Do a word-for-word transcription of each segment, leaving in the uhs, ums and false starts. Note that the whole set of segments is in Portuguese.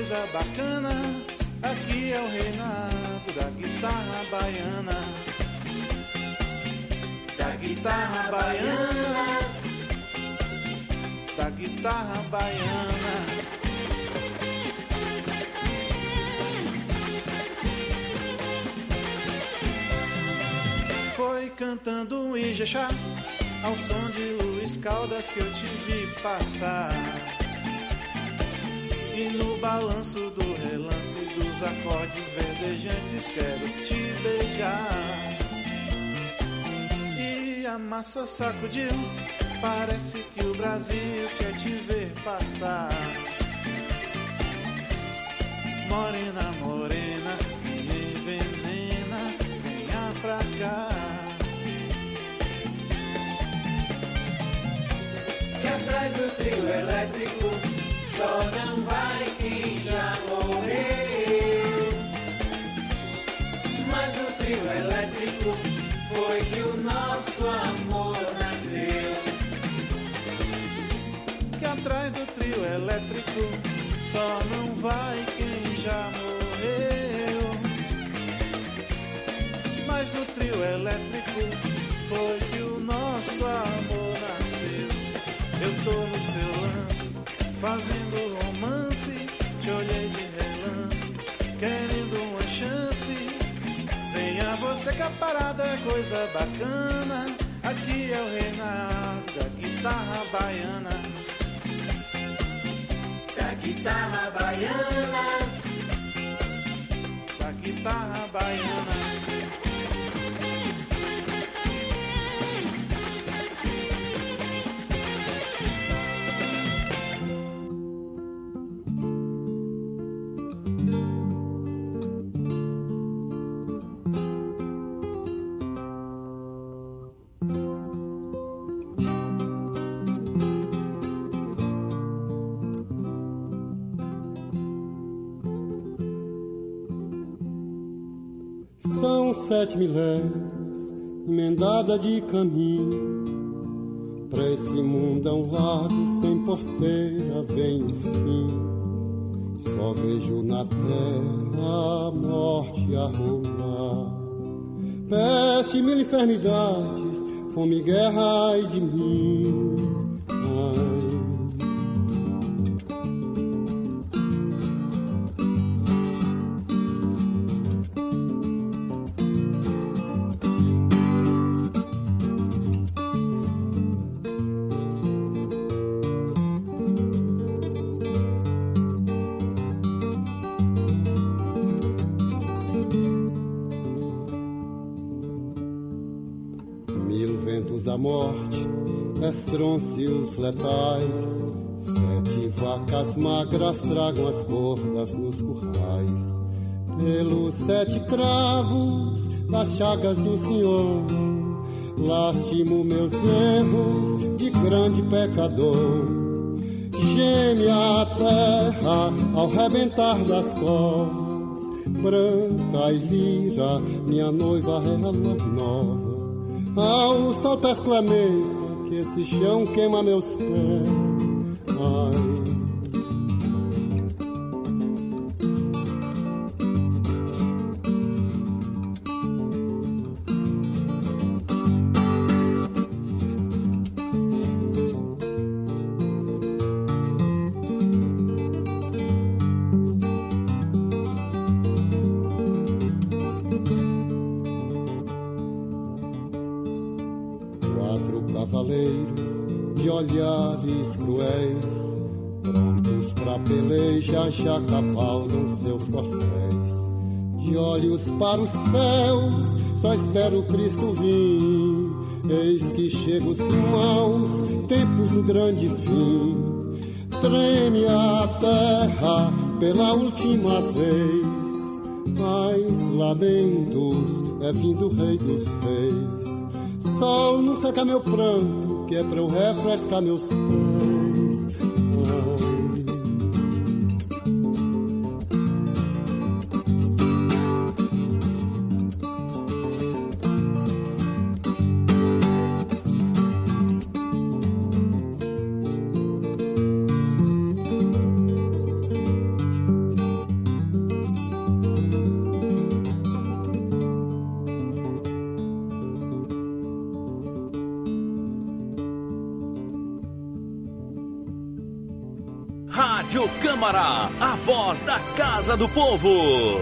coisa bacana. Aqui é o reinado da guitarra baiana. Da guitarra baiana. Da guitarra baiana. Foi cantando um Ijexá ao som de Luiz Caldas que eu te vi passar. E no balanço do relance dos acordes verdejantes quero te beijar. E a massa sacudiu, parece que o Brasil quer te ver passar. Morena, morena, me envenena, venha pra cá. Que atrás do trio elétrico só não vai quem já morreu. Mas no trio elétrico foi que o nosso amor nasceu. Que atrás do trio elétrico só não vai quem já morreu. Mas no trio elétrico foi que o nosso amor nasceu. Eu tô no seu lance, fazendo romance, te olhei de relance, querendo uma chance. Venha você que a parada é coisa bacana. Aqui é o reinado da guitarra baiana. Da guitarra baiana. Da guitarra baiana. São sete milénios, emendada de caminho. Pra esse mundão largo, sem porteira, vem o fim. Só vejo na terra a morte a rolar. Peste, mil enfermidades, fome, guerra, ai de mim. Ai. Da morte, estrôncios letais, sete vacas magras tragam as bordas nos currais. Pelos sete cravos das chagas do Senhor, lastimo meus erros de grande pecador. Geme a terra ao rebentar das covas, branca e lira, minha noiva é a lua nova. Ao sol das clemência, que esse chão queima meus pés. Ai. Olhares cruéis, prontos pra peleja, já cavalgam seus corcéis. De olhos para os céus, só espero Cristo vir. Eis que chegam os maus tempos do grande fim. Treme a terra pela última vez, mas lamentos é vindo o Rei dos Reis. Sol não seca meu pranto, que é pra eu refrescar meus pés. Ai. Rádio Câmara, a voz da Casa do Povo.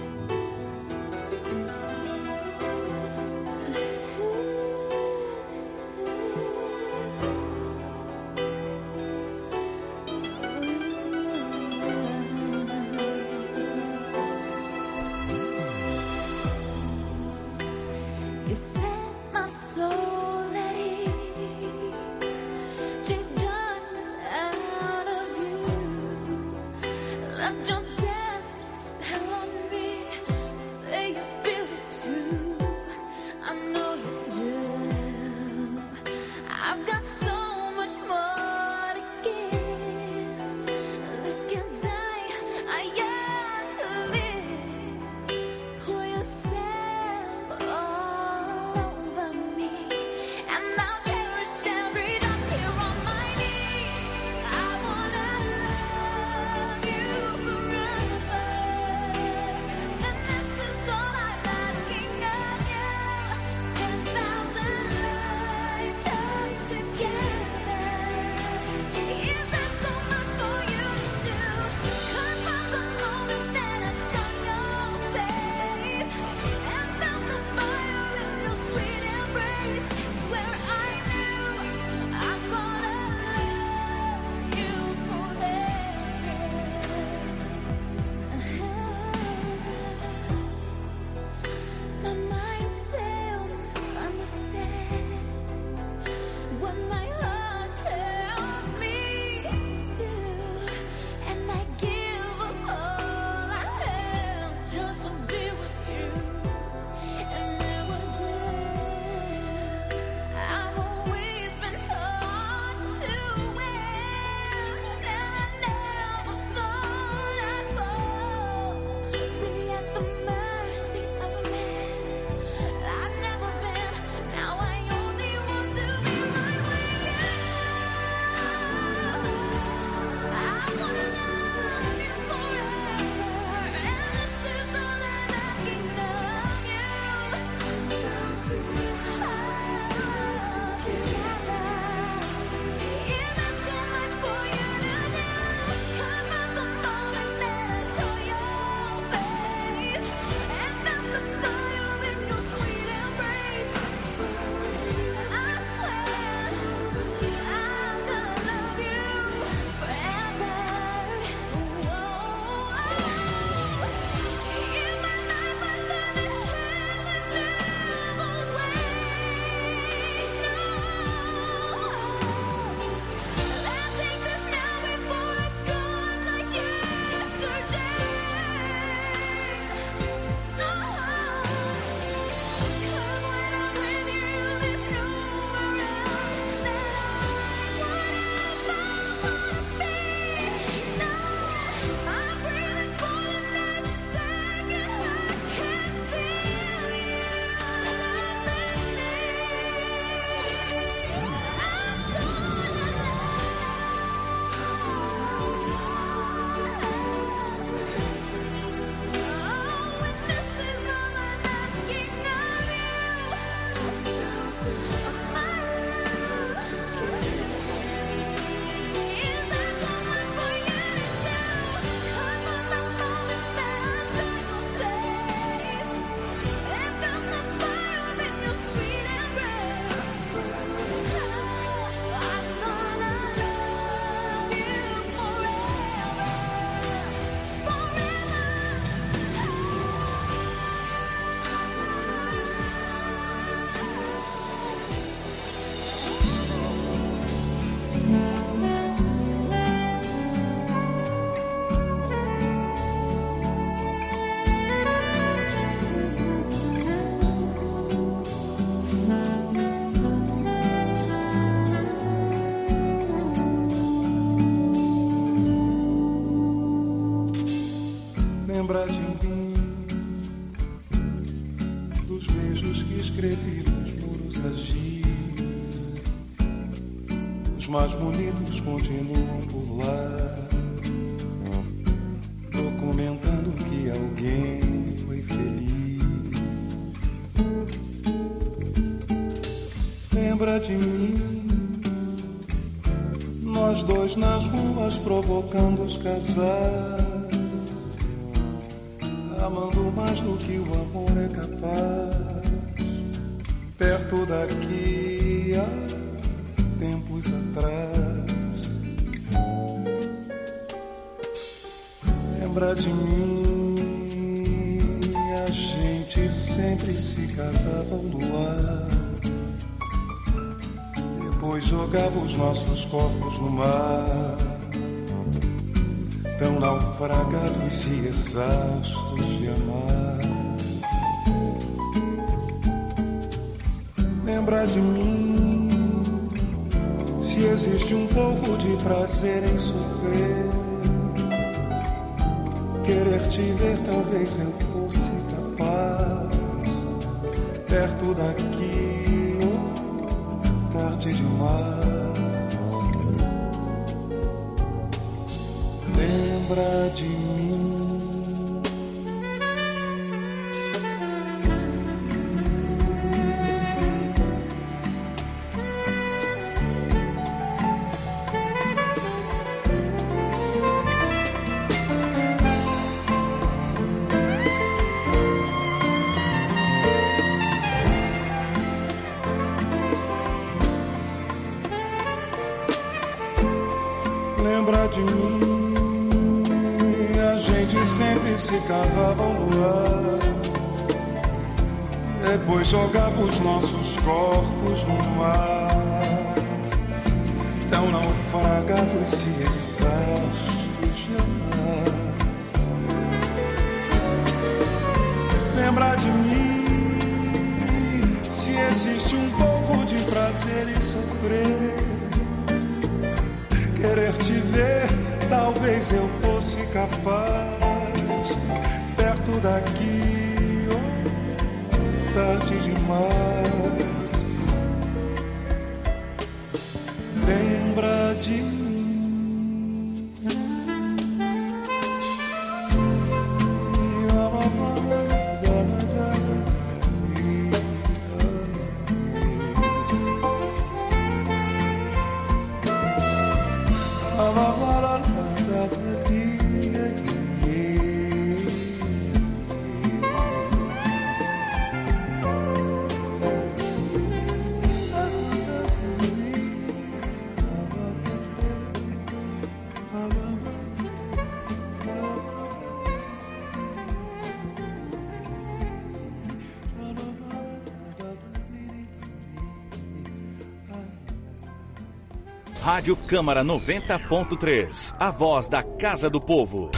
lembra de mim, dos beijos que escrevi nos muros das giz. Os mais bonitos continuam por lá, documentando que alguém foi feliz. Lembra de mim, nós dois nas ruas nós provocando os casais, amando mais do que o amor é capaz. Perto daqui há tempos atrás, lembra de mim, a gente sempre se casava no ar, depois jogava os nossos corpos no mar, tão naufragados e exaustos de amar. Lembra de mim, se existe um pouco de prazer em sofrer, querer te ver talvez eu fosse capaz, perto daqui, oh, tarde demais. Lembra de mim. Lembra de mim, a gente sempre se casava no ar, depois jogava os nossos corpos no mar, tão naufragados e exaustos de amar. Lembra de mim, se existe um pouco de prazer em sofrer, querer te ver, talvez eu fosse capaz, perto daqui, oh, tarde demais. Lembra de mim. Rádio Câmara noventa ponto três, a voz da Casa do Povo.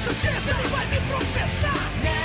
justiça, ele vai me processar.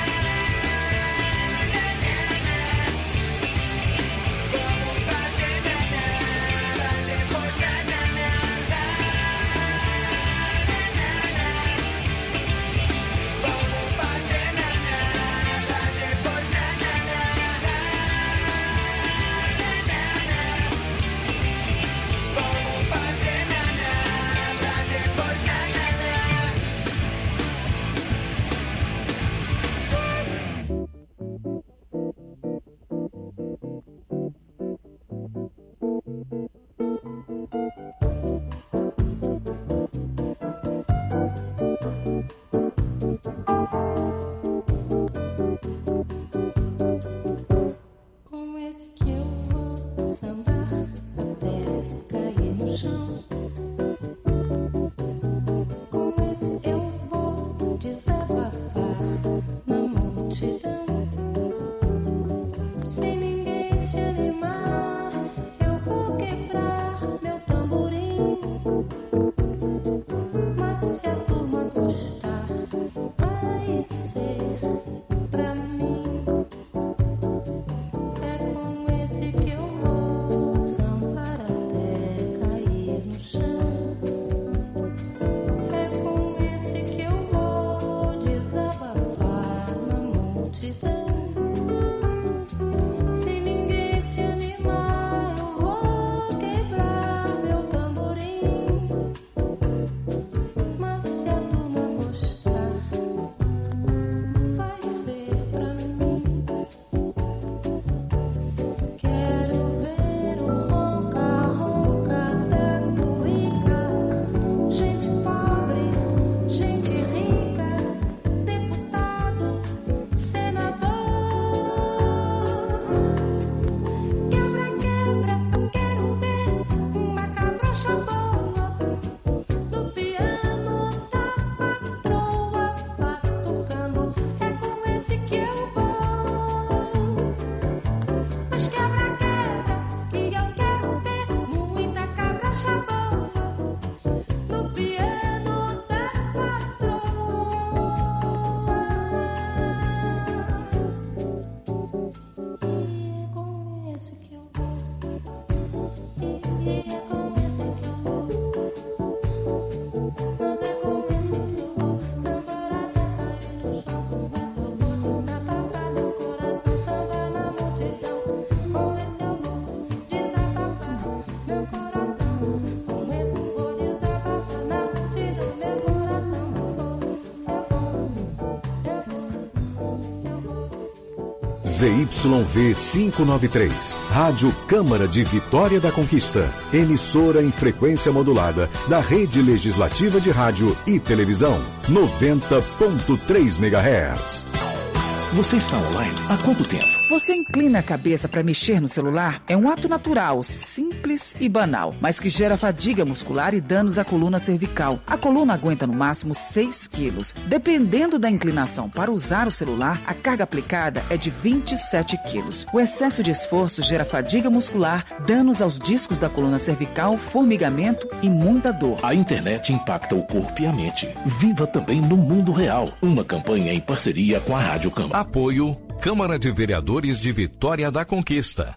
Z Y V quinhentos e noventa e três, Rádio Câmara de Vitória da Conquista, emissora em frequência modulada da Rede Legislativa de Rádio e Televisão, noventa ponto três megahertz. Você está online há quanto tempo? Você inclina a cabeça para mexer no celular? É um ato natural, simples e banal, mas que gera fadiga muscular e danos à coluna cervical. A coluna aguenta no máximo seis quilos. Dependendo da inclinação para usar o celular, a carga aplicada é de vinte e sete quilos. O excesso de esforço gera fadiga muscular, danos aos discos da coluna cervical, formigamento e muita dor. A internet impacta o corpo e a mente. Viva também no mundo real. Uma campanha em parceria com a Rádio Câmara. Apoio Câmara de Vereadores de Vitória da Conquista.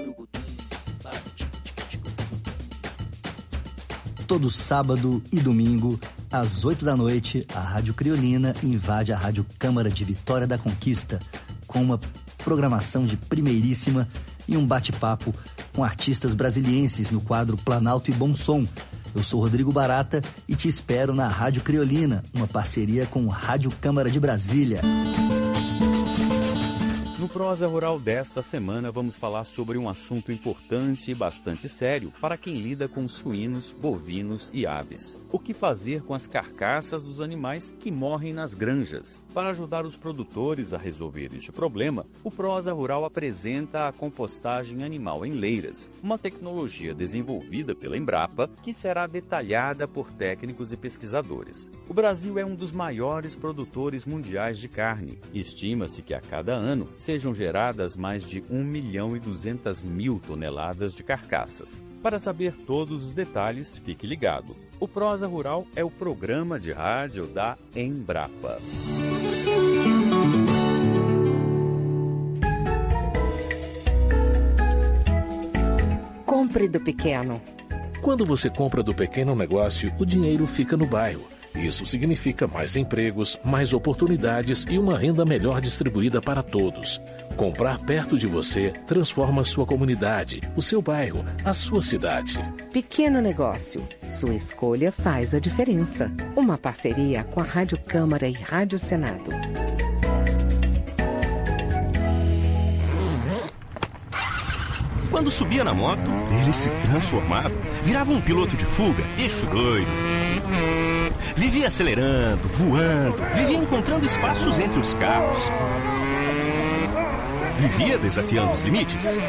Todo sábado e domingo, às oito da noite, a Rádio Criolina invade a Rádio Câmara de Vitória da Conquista com uma programação de primeiríssima e um bate-papo com artistas brasilienses no quadro Planalto e Bom Som. Eu sou Rodrigo Barata e te espero na Rádio Criolina, uma parceria com Rádio Câmara de Brasília. No Prosa Rural desta semana vamos falar sobre um assunto importante e bastante sério para quem lida com suínos, bovinos e aves. O que fazer com as carcaças dos animais que morrem nas granjas? Para ajudar os produtores a resolver este problema, o Prosa Rural apresenta a compostagem animal em leiras, uma tecnologia desenvolvida pela Embrapa que será detalhada por técnicos e pesquisadores. O Brasil é um dos maiores produtores mundiais de carne. Estima-se que a cada ano seja sejam geradas mais de um milhão e duzentas mil toneladas de carcaças. Para saber todos os detalhes, fique ligado. O Prosa Rural é o programa de rádio da Embrapa. Compre do pequeno. Quando você compra do pequeno negócio, o dinheiro fica no bairro. Isso significa mais empregos, mais oportunidades e uma renda melhor distribuída para todos. Comprar perto de você transforma sua comunidade, o seu bairro, a sua cidade. Pequeno negócio. Sua escolha faz a diferença. Uma parceria com a Rádio Câmara e Rádio Senado. Quando subia na moto, ele se transformava, virava um piloto de fuga, eixo doido. Vivia acelerando, voando, vivia encontrando espaços entre os carros. Vivia desafiando os limites.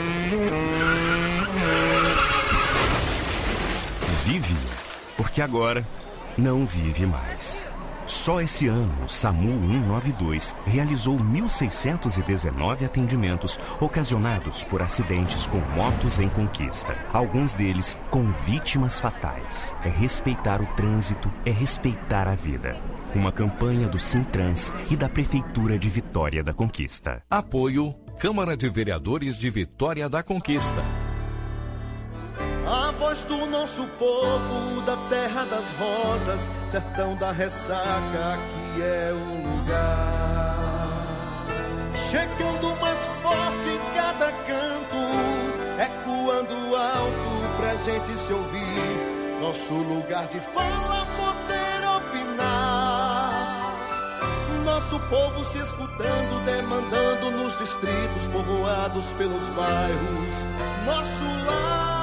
Vive, porque agora não vive mais. Só esse ano, o SAMU cento e noventa e dois realizou mil seiscentos e dezenove atendimentos ocasionados por acidentes com motos em conquista. Alguns deles com vítimas fatais. É respeitar o trânsito, é respeitar a vida. Uma campanha do Sintrans e da Prefeitura de Vitória da Conquista. Apoio Câmara de Vereadores de Vitória da Conquista. A voz do nosso povo, da terra das rosas, sertão da ressaca, aqui é o lugar. Chegando mais forte em cada canto, ecoando alto pra gente se ouvir. Nosso lugar de fala, poder opinar. Nosso povo se escutando, demandando nos distritos, povoados pelos bairros. Nosso lar.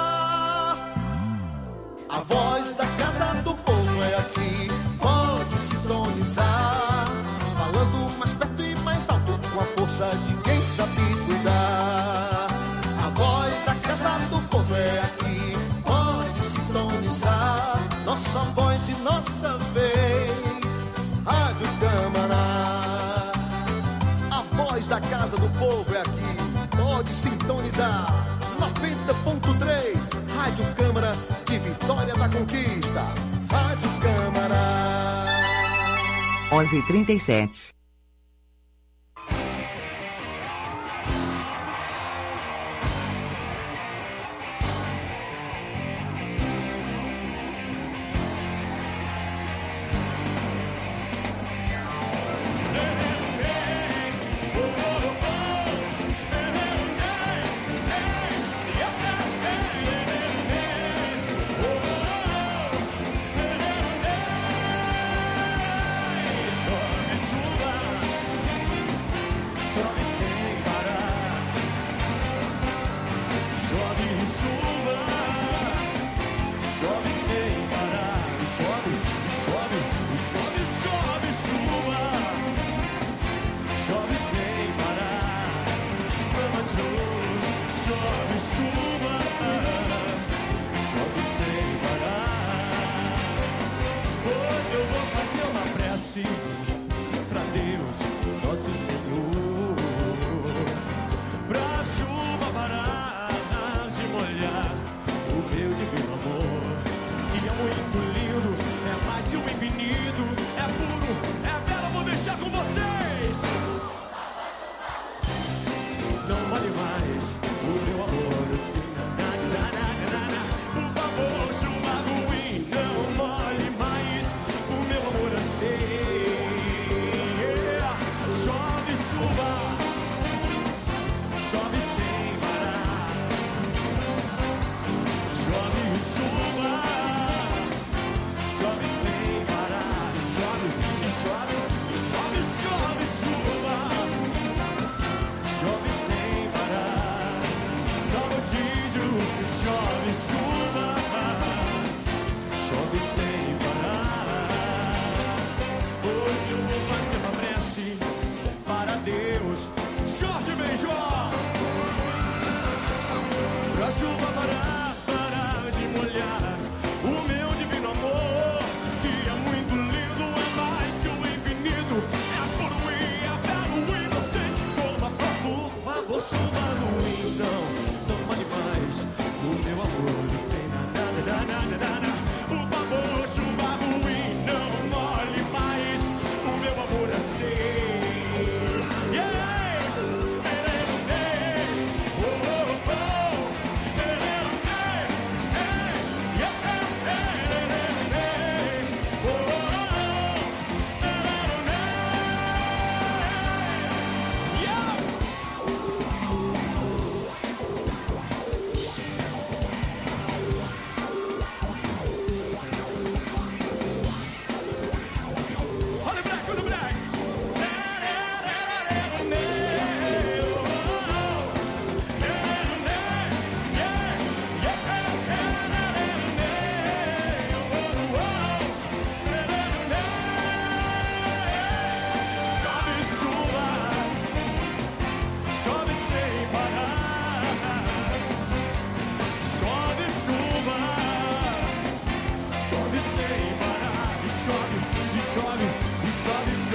A voz da Casa do Povo é aqui, pode sintonizar. Falando mais perto e mais alto, com a força de quem sabe cuidar. A voz da Casa do Povo é aqui, pode sintonizar. Nossa voz e nossa vez, Rádio Câmara. A voz da Casa do Povo é aqui, pode sintonizar. noventa ponto três, Rádio Câmara de Vitória da Conquista. Rádio Câmara. onze e trinta e sete. Chuva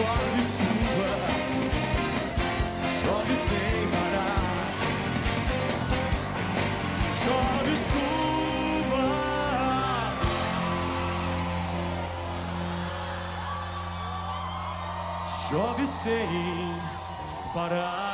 chove chuva, chove sem parar, chove chuva, chove sem parar.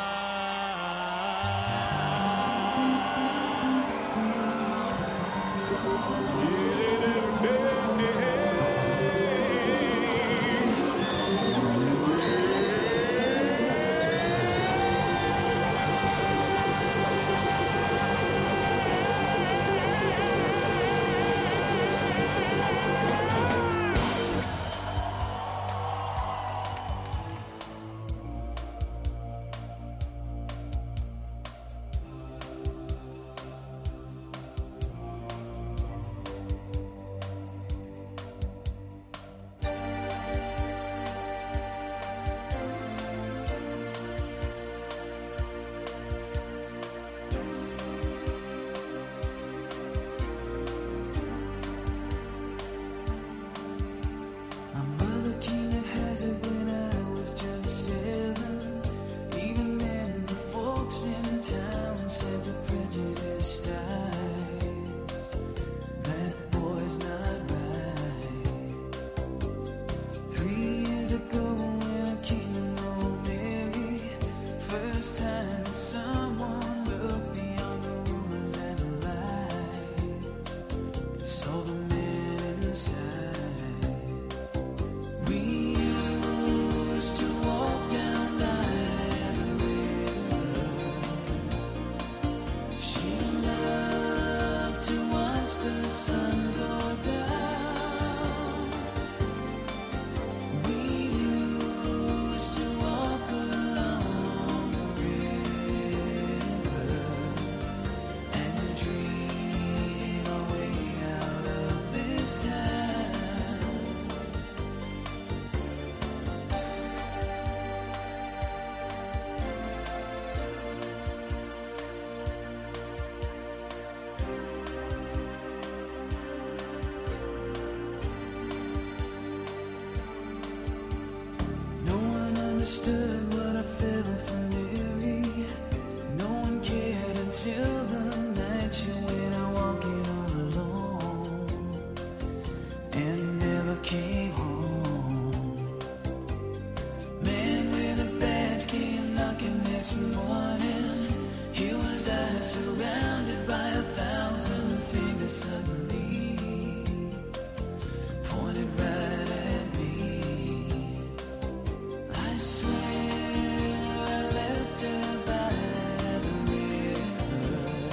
Understood what I felt for Mary. No one cared until the night she went out walking all alone and never came home. Man with a badge came knocking next morning. Here was I surrounded by a thousand fingers suddenly pointed right at me. I swear I left her by the river.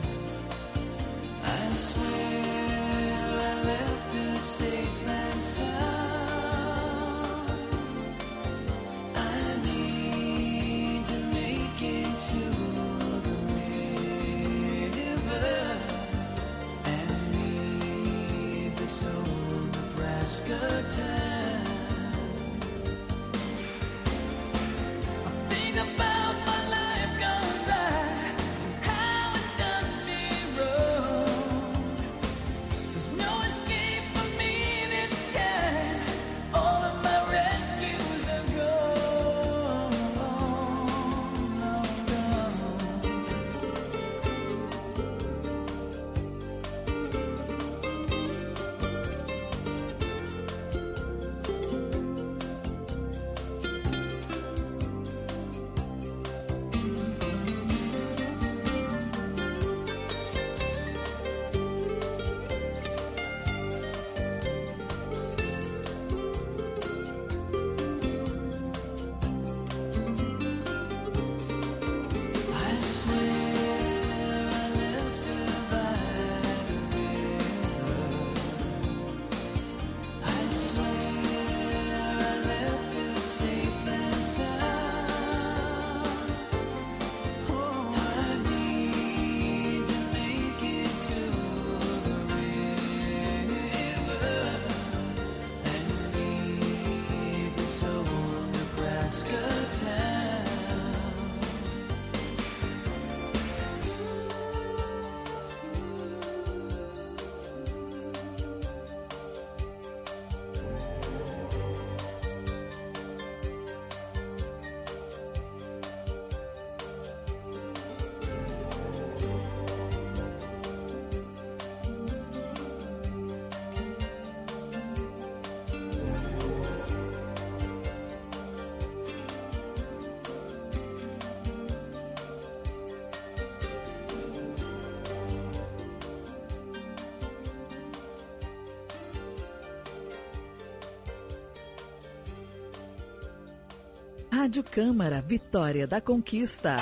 I swear I left her safe and sound. I need to make it to the river. Rádio Câmara, Vitória da Conquista.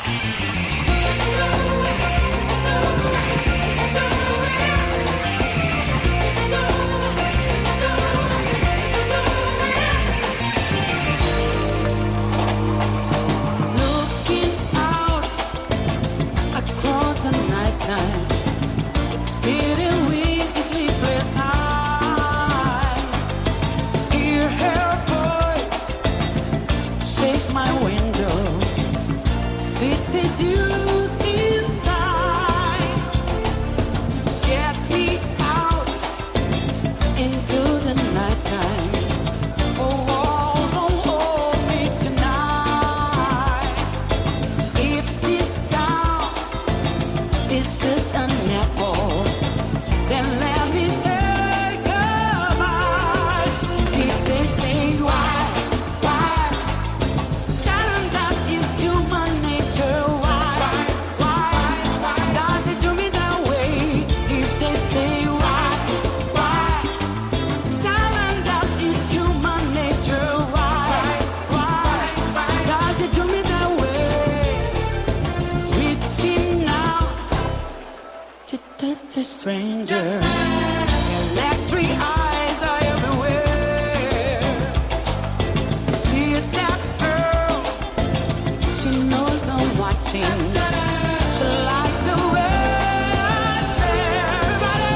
Looking out across the nighttime, the city winks its sleepless eyes. Hear her voice shake my window, sweet seduce inside. Get me out into the nighttime, for walls won't hold me tonight. If this town is just an apple, then let me take a bite. If they say why, why, tell them that is human nature. Why, why, why does it do me that way? If they say why, why, tell them that is human nature. Why, why, does it do me that way? Reaching out to touch a stranger. Electric eyes are everywhere. See that girl? She knows I'm watching. She likes the way I stare.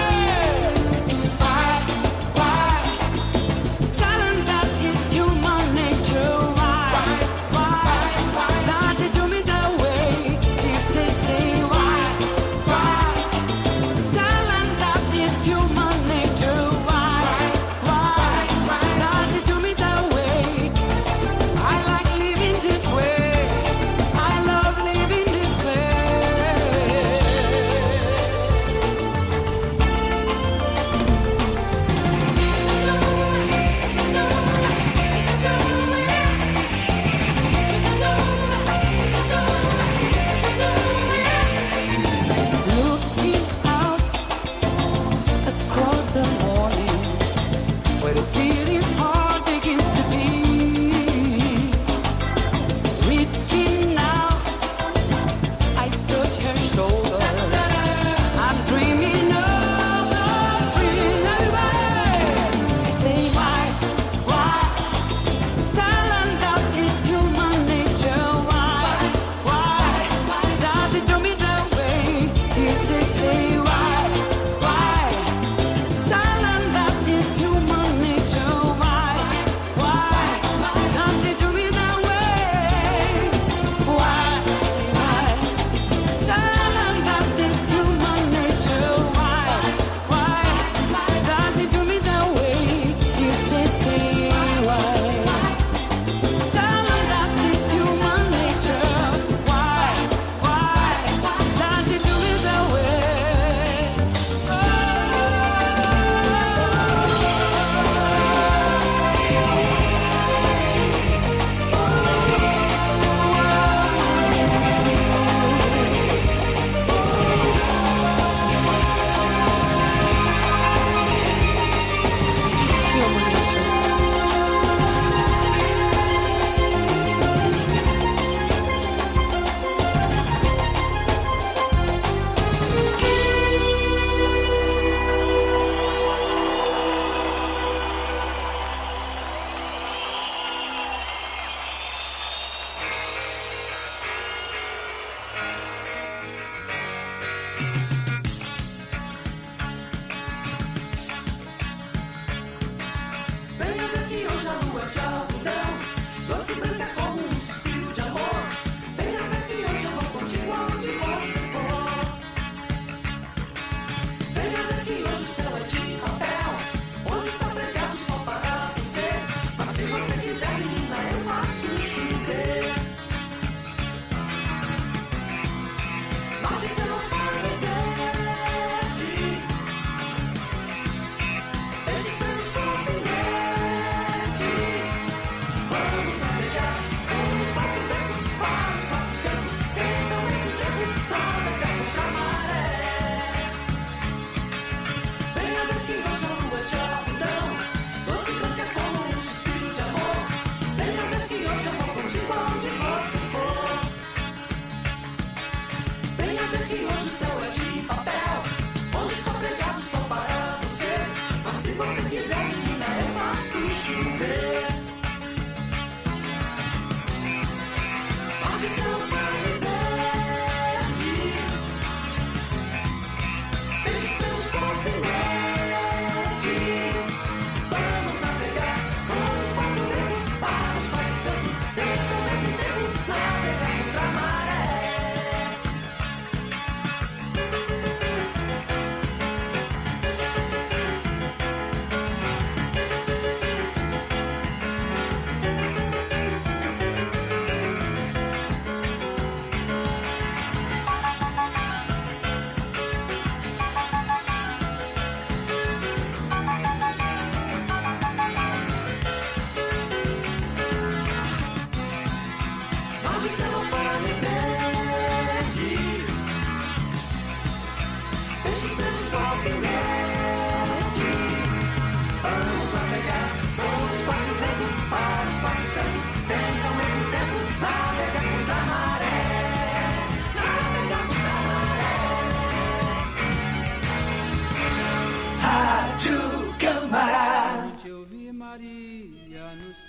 Why, why? Tell them that it's human nature. Why, why, does it do me that way? If they say why, why? Tell them that it's human nature. Why, why, does it do me that way? I like living this way. I love living this way. Looking out across the morning, where the city's heart begins to beat. Reaching out, I touch her shoulder. I'm dreaming of the streets. Everybody say why, why? Tell them that it's human nature. Why, why, does it do me that way? If they say why, why? Tell them that it's human nature. Why, why, does it do me that way? Why, why? Tell them that it's human nature. Why, why, does it do me that way? If they say why, tell them that it's human nature. Why, why, does it do me that way? Human nature. Venha ver que hoje a lua é de algodão, doce branca como um suspiro de amor. Venha ver que hoje eu vou contigo aonde você for. Venha ver que hoje o céu é de papel, onde está pregado só para você. Mas se você quiser, menina, eu faço chover. Pode ser uma fada verde, deixa estrelas com alfinete. Vamos navegar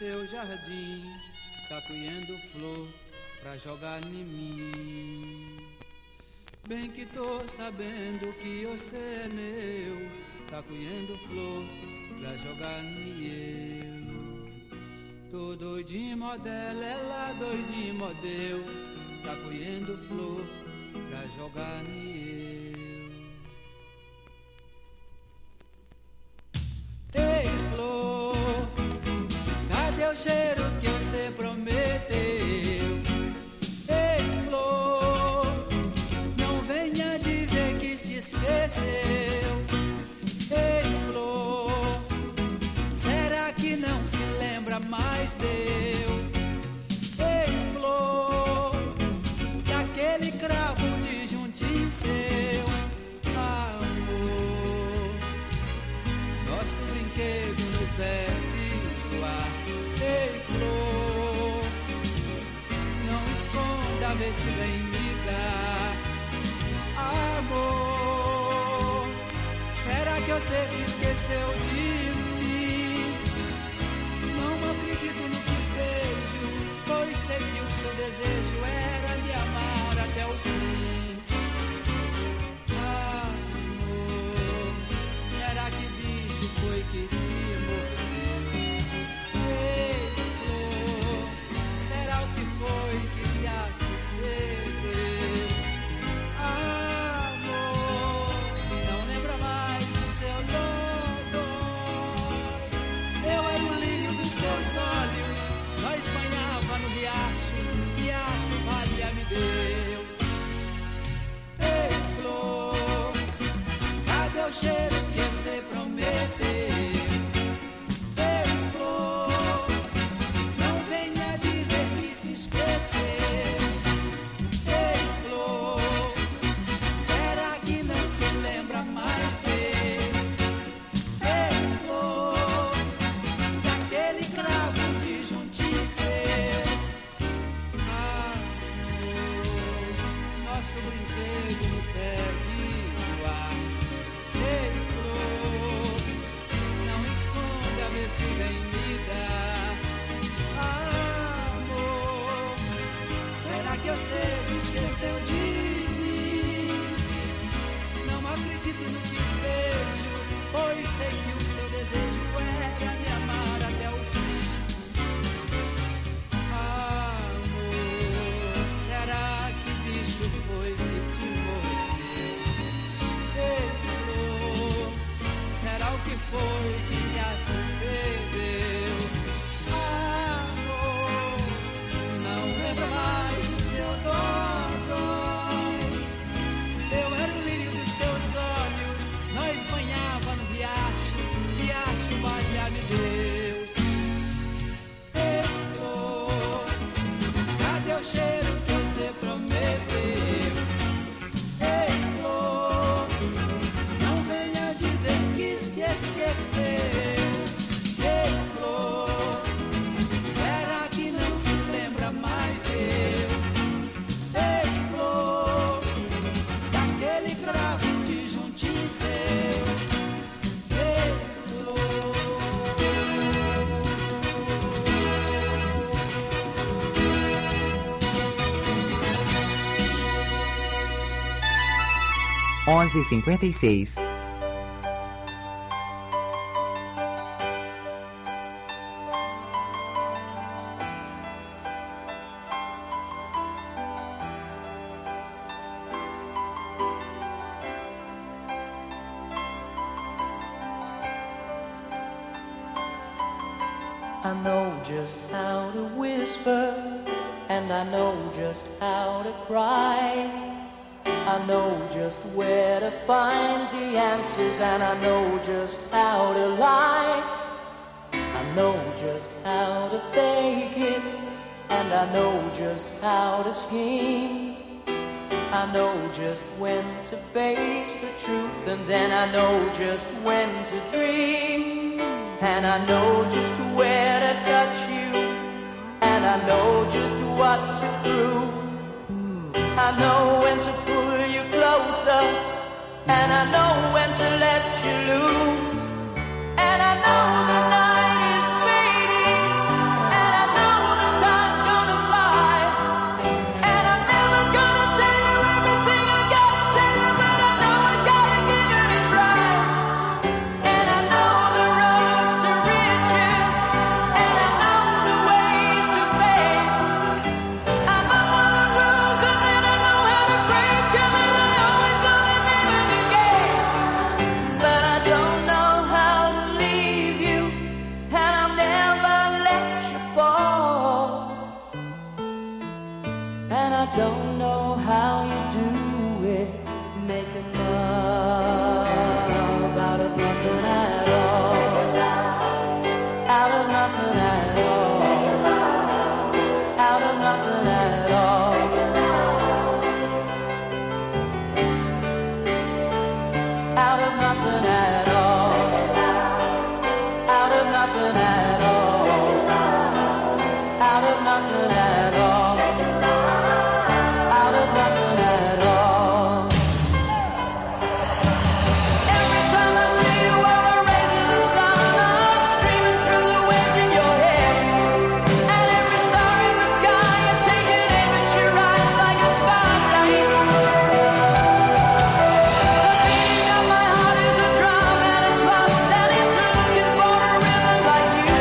seu jardim, tá colhendo flor pra jogar em mim. Bem que tô sabendo que você é meu, tá colhendo flor pra jogar em eu. Tô doidinho modelo, ela doidinho modelo, tá colhendo flor pra jogar em eu. Ei, flor, cadê o cheiro que você prometeu? Ei, flor, não venha dizer que se esqueceu. Ei, flor, será que não se lembra mais de eu? Ei, flor, daquele cravo de juntinho seu. Amor, nosso brinquedo no pé de joar. Ei, flor, não esconda, vê se vem me dar. Amor, será que você se esqueceu de mim? Não acredito no que vejo, pois sei que o seu desejo era me amar até o fim. Amor, será que bicho foi que te mordeu? Ei, flor, será o que foi que se acendeu? Amor, não lembra mais do seu dodói. Eu era o lírio dos teus olhos, nós banhava no riacho, riacho, valha-me Deus. Ei, flor, cadê o cheiro que você prometeu? Ei, flor, não venha dizer que se esqueceu. Ei, flor, será que não se lembra mais dele? Ei, flor, daquele cravo de juntinho seu. Amor, nosso brinquedo no pé de voar. Ei, flor, não esconda, vê se vem me dar. Amor, será que você se esqueceu de mim? Não acredito no que vejo, pois sei que o seu desejo era me amar até o fim. Amor, será que bicho foi que te mordeu? Ei, flor, será o que foi que se acendeu? Amor, não lembra mais do seu dodói. Eu era o lírio dos teus olhos, nós banhava no riacho, riacho, valha-me Deus. Ei, flor, cadê o cheiro que você prometeu? Ei, flor, não venha dizer que se esqueceu. Ei, flor, será que não se lembra mais dele? Ei, flor, daquele cravo de juntinho seu. Ei, flor. onze e cinquenta e seis. I know just how to whisper, and I know just how to cry. I know just where to find the answers, and I know just how to lie. I know just how to fake it, and I know just how to scheme. I know just when to face the truth, and then I know just when to dream. And I know just where to touch you, and I know just what to prove. I know when to pull you closer, and I know when to let you loose. And I know the night is fading, I don't know how you do it, making love out of nothing at all, out of nothing at all, out of nothing at all, out of nothing at all, out of nothing at all, out of nothing at all, out of nothing at all. Every time I see you while the rays of the sun are streaming through the waves in your hair, and every star in the sky is taking aim at your eyes like a spotlight. The beating of my heart is a drum and it's lost and it's looking for a rhythm like you.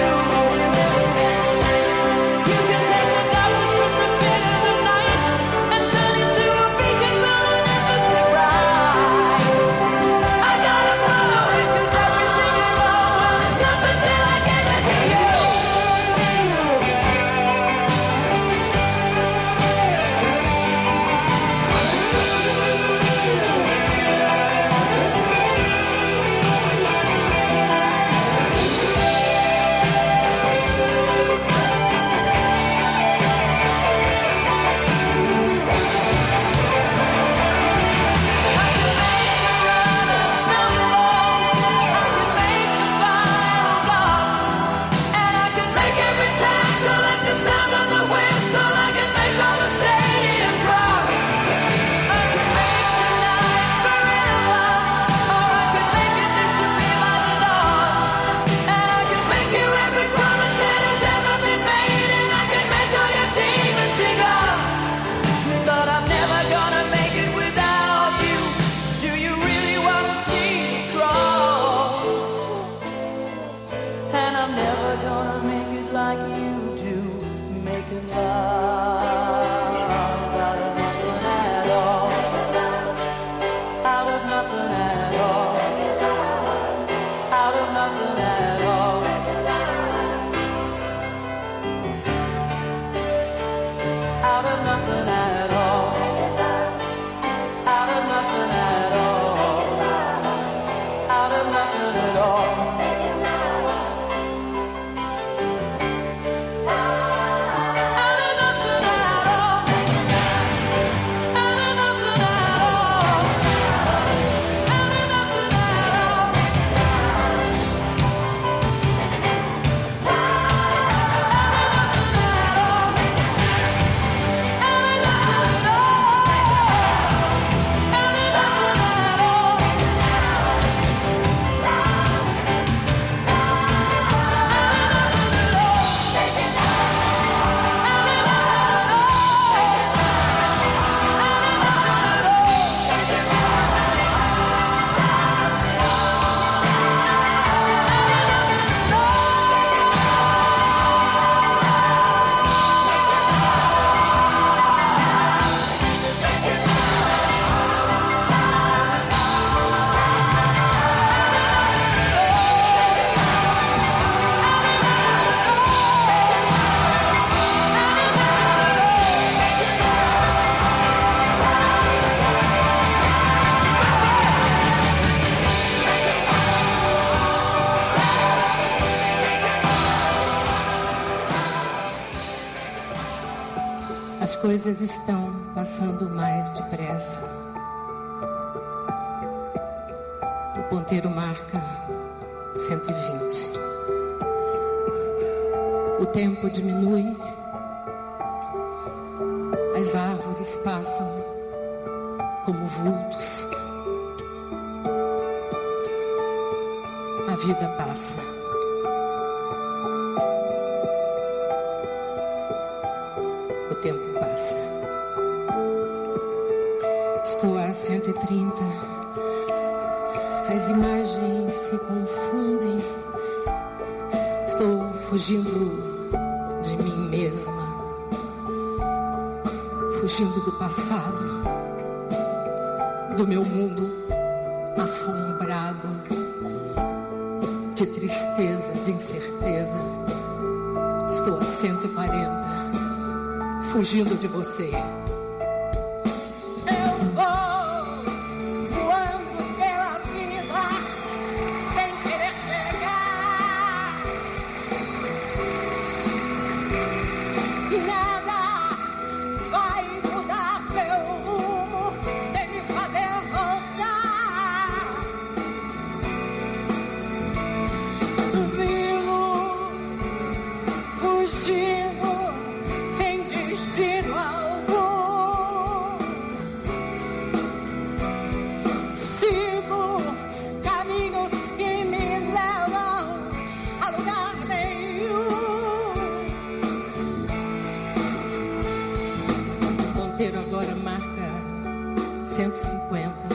You can take the darkness from the pit of the night and turn it to a beacon burning endlessly bright. I gotta follow it 'cause everything I know was nothing till I gave it to you. And I can make every tackle at the sound of the whistle. I can make all the stadiums rock. I can make tonight forever, or I can make it disappear like the dawn. And I can make you every promise that has ever been made, and I can make all your demons be gone. But I'm never gonna make it without you. Do you really wanna see me crawl? And I'm never gonna make it like you do, making love out of nothing at all, out of nothing at all, out of nothing at all, out of nothing at all, out of nothing at all, out of nothing at all. As coisas estão passando mais depressa. O ponteiro marca cento e vinte. O tempo diminui. As árvores passam como vultos. A vida passa. O tempo passa. Estou a cento e trinta. As imagens se confundem. Estou fugindo de mim mesma. Fugindo do passado. Do meu mundo assombrado. De tristeza, de incerteza. Estou a cento e quarenta. Fugindo de você. ponteiro agora marca cento e cinquenta.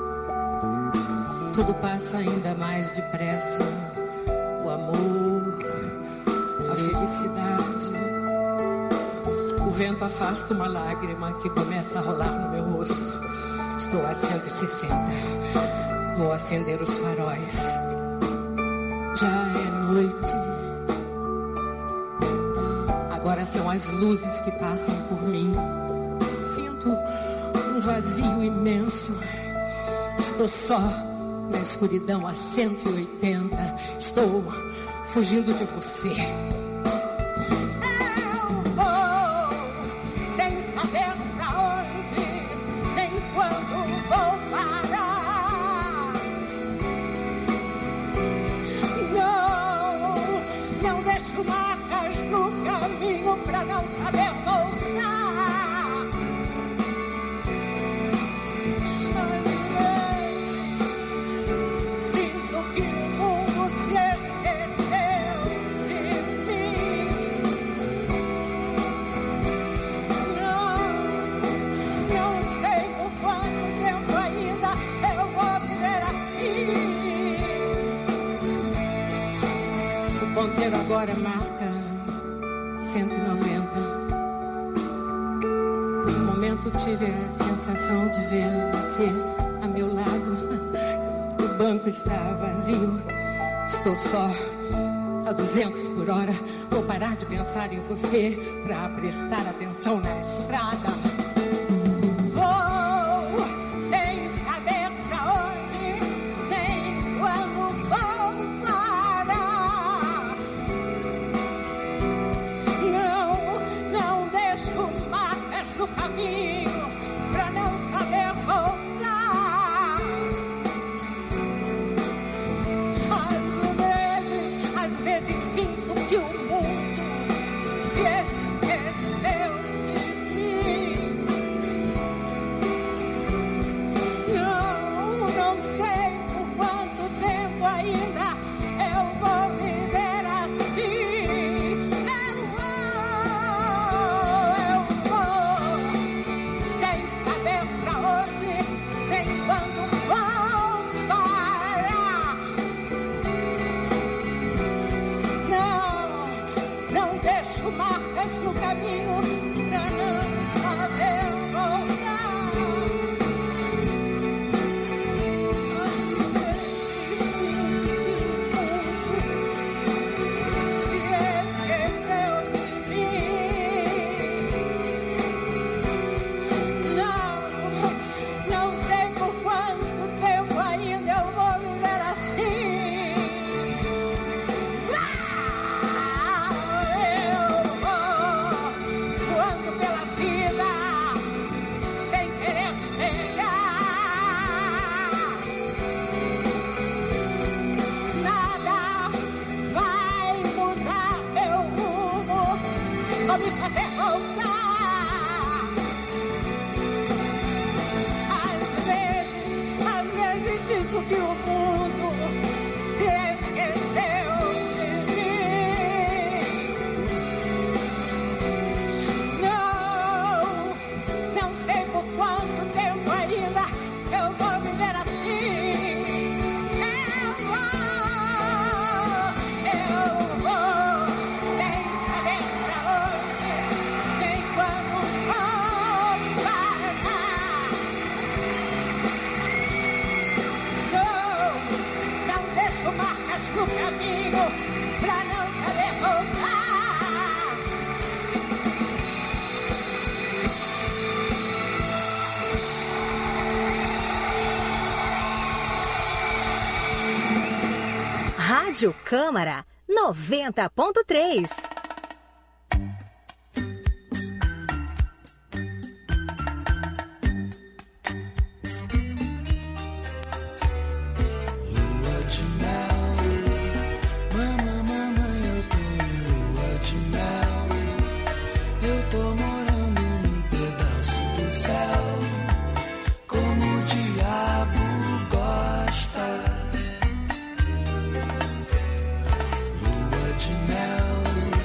Tudo passa ainda mais depressa. O amor, a felicidade. O vento afasta uma lágrima que começa a rolar no meu rosto. Estou a cento e sessenta. Vou acender os faróis. Já é noite. Agora são as luzes que passam por mim. Sinto um vazio imenso. Estou só na escuridão a cento e oitenta. Estou fugindo de você. Eu vou sem saber pra onde, nem quando vou parar. Não, não deixo marcas no caminho pra não saber voltar. Agora marca cento e noventa. Por um momento tive a sensação de ver você a meu lado. O banco está vazio. Estou só a duzentos por hora. Vou parar de pensar em você para prestar atenção na estrada. Vou sem saber pra onde, nem quando vou parar. No caminho pra não saber voltar. Às vezes, às vezes sinto que o mundo se esqueceu de mim. Não, não sei por quanto tempo ainda eu vou viver assim. Marcas no caminho pra não saber voltar. Às vezes se esqueceu de mim. Não, não sei por quanto tempo ainda eu vou viver assim. Me fazer voltar. Às vezes, às vezes sinto que o mundo se esqueceu de mim. Não, não sei por quanto tempo ainda eu vou viver assim. Eu vou, eu vou, sem saber pra onde. Marcas no caminho pra não saber voltar. Rádio Câmara noventa ponto três. Lua de mel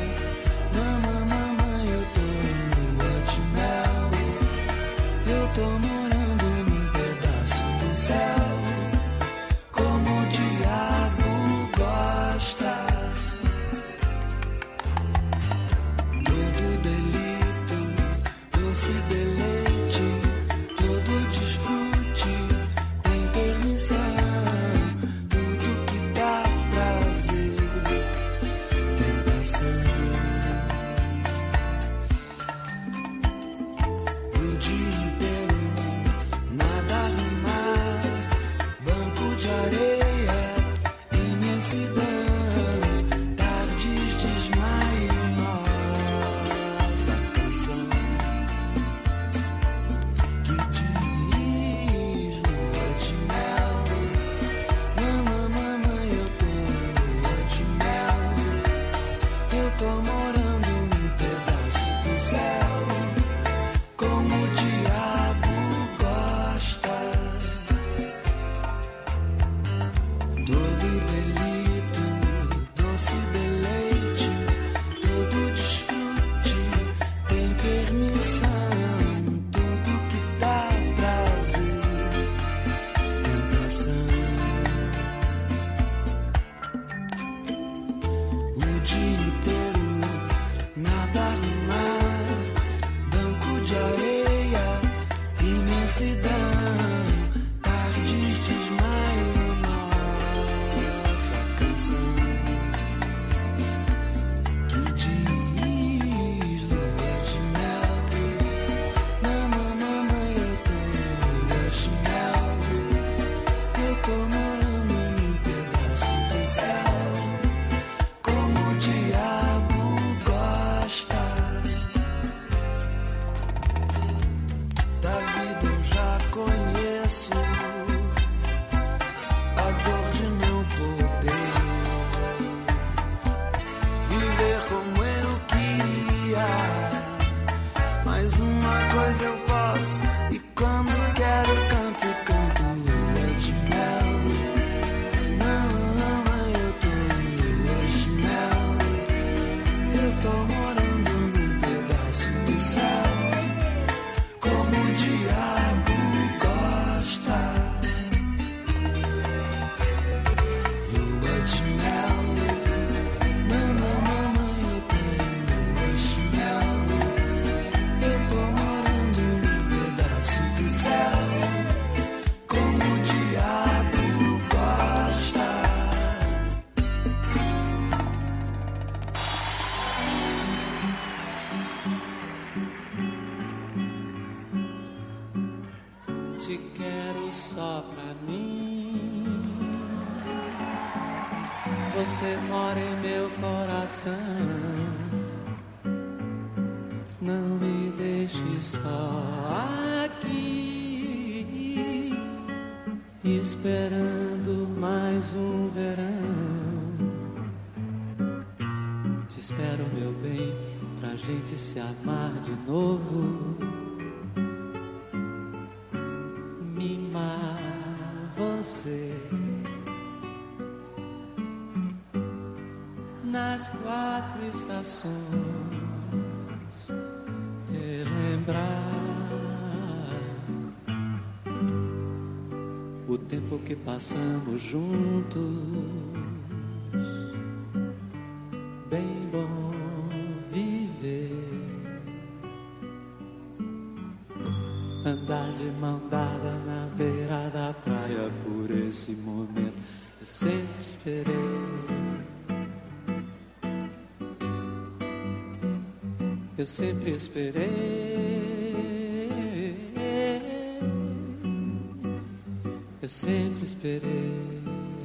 vezes uma coisa eu posso, e quando quero canto e canto lua de mel. Não, mamãe, eu tô em lua de mel. Eu tô morando num pedaço do céu, como o diabo gosta. Lua de mel. Mamãe, mamãe, eu tô em lua de mel. Eu tô morando num pedaço do céu, como o diabo gosta. Te quero só pra mim. Você mora em meu coração. Não me deixe só aqui, esperando mais um verão. Te espero, meu bem, pra gente se amar de novo. Mimar você nas quatro estações, relembrar o tempo que passamos juntos. Bem bom viver, andar de mão dada na beira da praia. Por esse momento eu sempre esperei. Eu sempre esperei. Eu sempre esperei.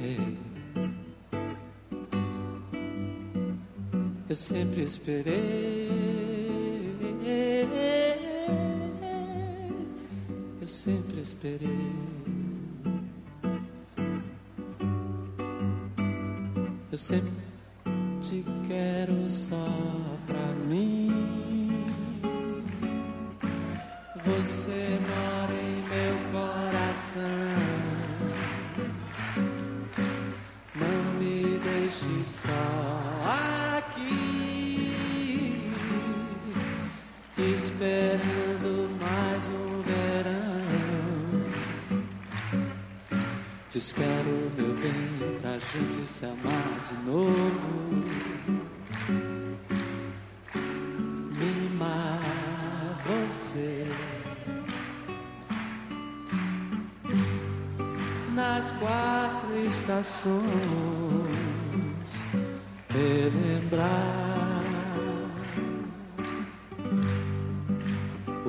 Eu sempre esperei. Eu sempre esperei. Eu sempre te quero só pra mim. Você mora em meu coração. Não me deixe só aqui, esperando mais um verão. Te espero, meu bem, pra gente se amar de novo. Mimar você nas quatro estações, relembrar